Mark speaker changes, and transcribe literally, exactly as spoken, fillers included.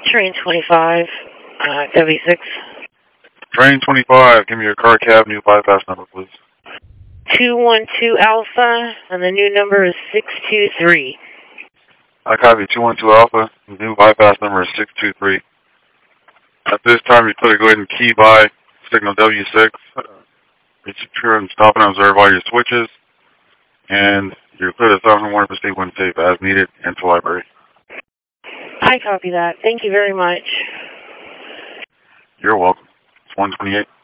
Speaker 1: Train twenty-five, uh, W six.
Speaker 2: Train twenty-five, give me your car cab new bypass number, please.
Speaker 1: two one two Alpha, and the new number is six two three.
Speaker 2: I copy two one two Alpha, the new bypass number is six two three. At this time, you could go ahead and key by signal W six. Be secure and stop and observe all your switches. And you're clear to stop and one hundred percent when safe as needed into library.
Speaker 1: I copy that. Thank you very much.
Speaker 2: You're welcome. It's one twenty-eight.